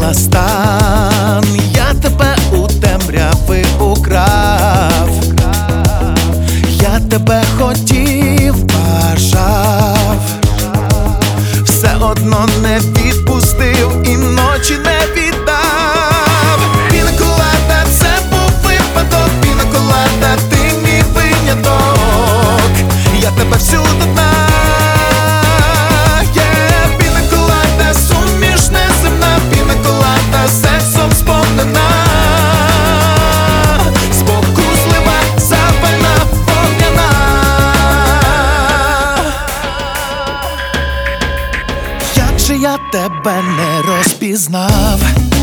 на стан. Я тебе у темряви украв, я тебе хотів, бажав, все одно не відпустив і ночі не віддав. Пінаколада, це був випадок, пінаколада, ти мій виняток, я тебе всюди знаю. Пінаколада, суміш неземна, пінаколада, сексом сповнена, спокуслива, запальна, вогняна. Як же я тебе не розпізнав,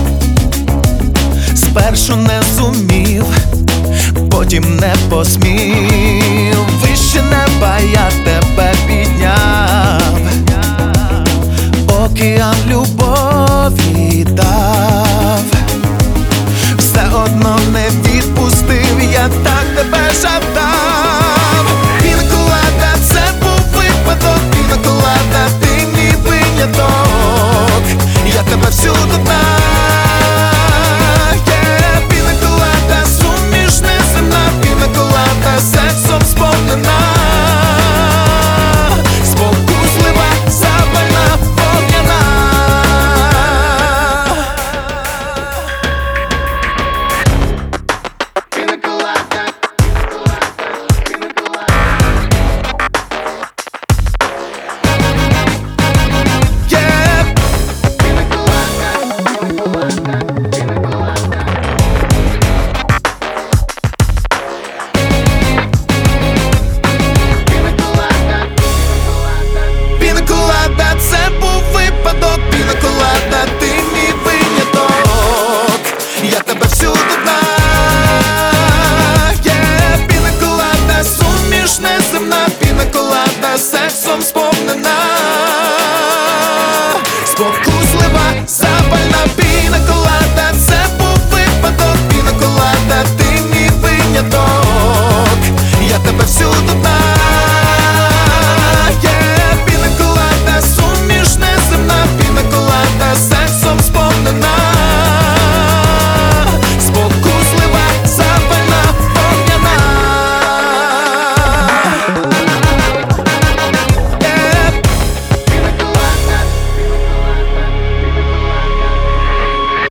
спершу не зумів, потім не посмів, вище неба я тебе підняв, океан любові